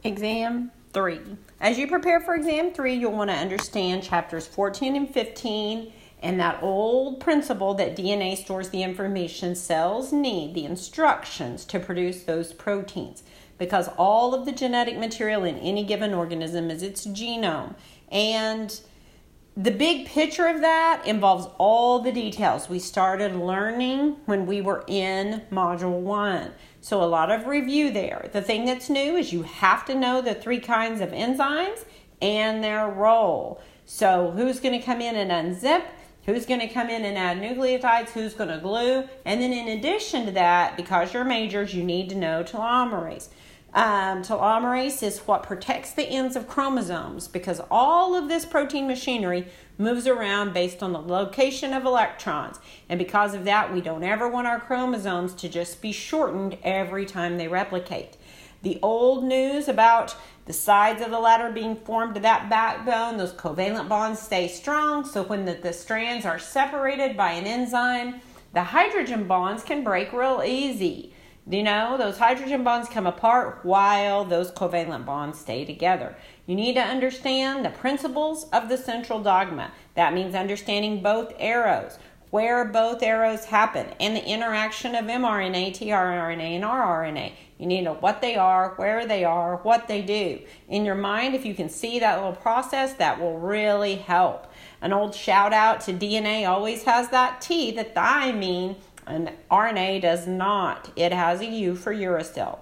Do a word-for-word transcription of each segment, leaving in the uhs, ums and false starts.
Exam three. As you prepare for Exam three, you'll want to understand chapters fourteen and fifteen and that old principle that D N A stores the information cells need, the instructions to produce those proteins, because all of the genetic material in any given organism is its genome. And the big picture of that involves all the details we started learning when we were in Module one. So a lot of review there. The thing that's new is you have to know the three kinds of enzymes and their role. So who's going to come in and unzip? Who's going to come in and add nucleotides? Who's going to glue? And then in addition to that, because you're majors, you need to know telomerase. Um, telomerase is what protects the ends of chromosomes, because all of this protein machinery moves around based on the location of electrons. And because of that, we don't ever want our chromosomes to just be shortened every time they replicate. The old news about the sides of the ladder being formed to that backbone, those covalent bonds stay strong, so when the, the strands are separated by an enzyme, the hydrogen bonds can break real easy. You know, those hydrogen bonds come apart while those covalent bonds stay together. You need to understand the principles of the central dogma. That means understanding both arrows, where both arrows happen, and the interaction of mRNA, tRNA, and rRNA. You need to know what they are, where they are, what they do. In your mind, if you can see that little process, that will really help. An old shout out to D N A always has that T, the thymine, and R N A does not. It has a U for uracil.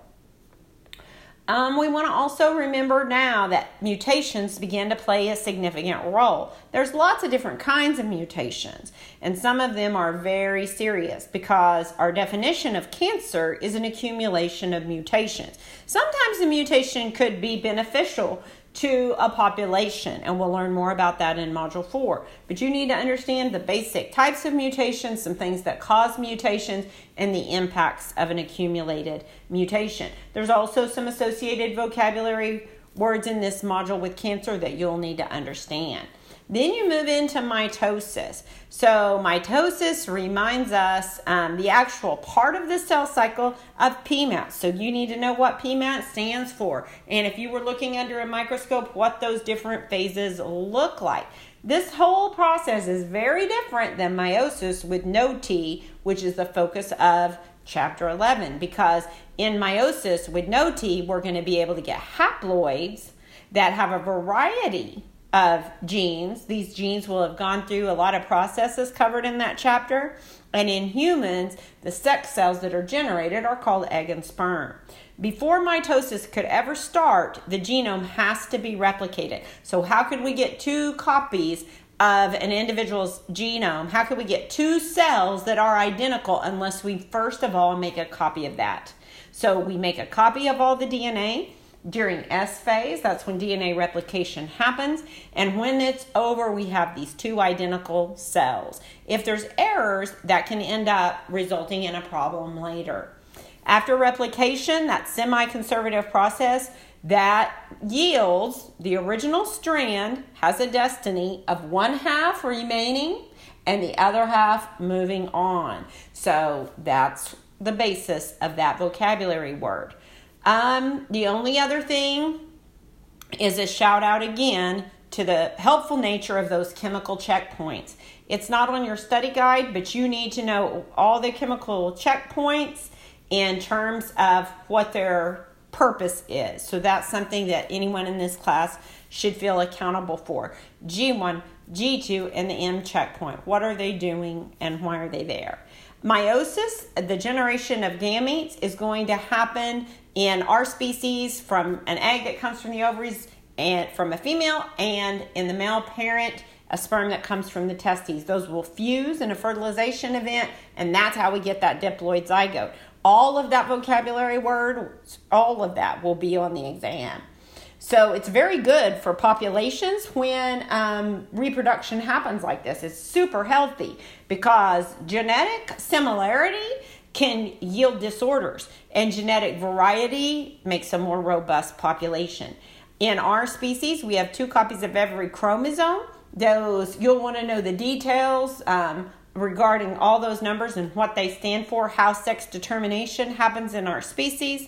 Um, we want to also remember now that mutations begin to play a significant role. There's lots of different kinds of mutations, and some of them are very serious because our definition of cancer is an accumulation of mutations. Sometimes the mutation could be beneficial to a population, and we'll learn more about that in Module four. But you need to understand the basic types of mutations, some things that cause mutations, and the impacts of an accumulated mutation. There's also some associated vocabulary words in this module with cancer that you'll need to understand. Then you move into mitosis. So mitosis reminds us um, the actual part of the cell cycle of P M A T. So you need to know what P M A T stands for. And if you were looking under a microscope, what those different phases look like. This whole process is very different than meiosis with no T, which is the focus of chapter eleven. Because in meiosis with no T, we're going to be able to get haploids that have a variety of genes. These genes will have gone through a lot of processes covered in that chapter. And in humans, the sex cells that are generated are called egg and sperm. Before mitosis could ever start, the genome has to be replicated. So how could we get two copies of an individual's genome? How could we get two cells that are identical unless we first of all make a copy of that? So we make a copy of all the D N A. During S phase, that's when D N A replication happens. And when it's over, we have these two identical cells. If there's errors, that can end up resulting in a problem later. After replication, that semi-conservative process, that yields the original strand has a destiny of one half remaining and the other half moving on. So that's the basis of that vocabulary word. Um, the only other thing is a shout out again to the helpful nature of those chemical checkpoints. It's not on your study guide, but you need to know all the chemical checkpoints in terms of what their purpose is. So that's something that anyone in this class should feel accountable for. G one, G two, and the M checkpoint. What are they doing and why are they there? Meiosis, the generation of gametes, is going to happen in our species from an egg that comes from the ovaries and from a female, and in the male parent, a sperm that comes from the testes. Those will fuse in a fertilization event, and that's how we get that diploid zygote. All of that vocabulary word, all of that will be on the exam. So it's very good for populations when um, reproduction happens like this. It's super healthy because genetic similarity can yield disorders, and genetic variety makes a more robust population. In our species, we have two copies of every chromosome. Those, you'll want to know the details um, regarding all those numbers and what they stand for, how sex determination happens in our species.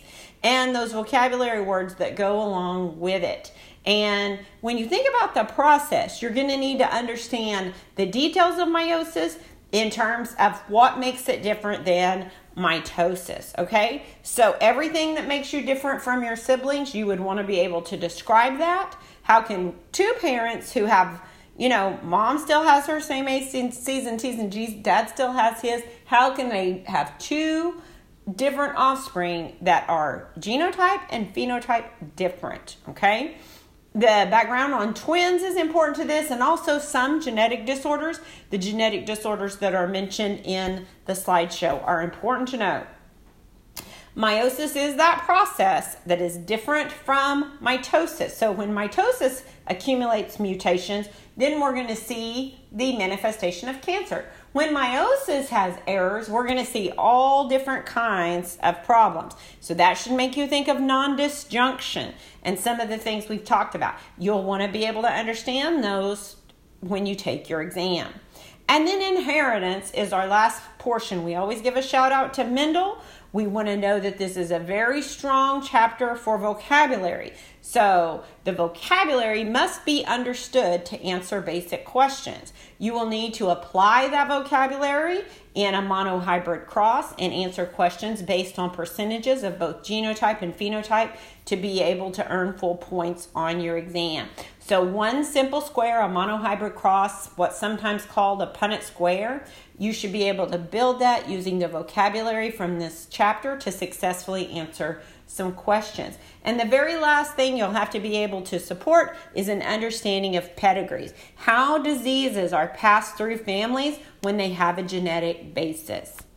and those vocabulary words that go along with it. And when you think about the process, you're going to need to understand the details of meiosis in terms of what makes it different than mitosis, okay? So everything that makes you different from your siblings, you would want to be able to describe that. How can two parents who have, you know, mom still has her same A's, C's, and T's and G's, dad still has his, how can they have two different offspring that are genotype and phenotype different, okay? The background on twins is important to this, and also some genetic disorders. The genetic disorders that are mentioned in the slideshow are important to know. Meiosis is that process that is different from mitosis. So when mitosis accumulates mutations, then we're going to see the manifestation of cancer. When meiosis has errors, we're going to see all different kinds of problems. So that should make you think of non-disjunction and some of the things we've talked about. You'll want to be able to understand those when you take your exam. And then inheritance is our last portion. We always give a shout out to Mendel. We want to know that this is a very strong chapter for vocabulary. So the vocabulary must be understood to answer basic questions. You will need to apply that vocabulary in a monohybrid cross and answer questions based on percentages of both genotype and phenotype to be able to earn full points on your exam. So one simple square, a monohybrid cross, what's sometimes called a Punnett square, you should be able to build that using the vocabulary from this chapter to successfully answer some questions. And the very last thing you'll have to be able to support is an understanding of pedigrees. How diseases are passed through families when they have a genetic basis.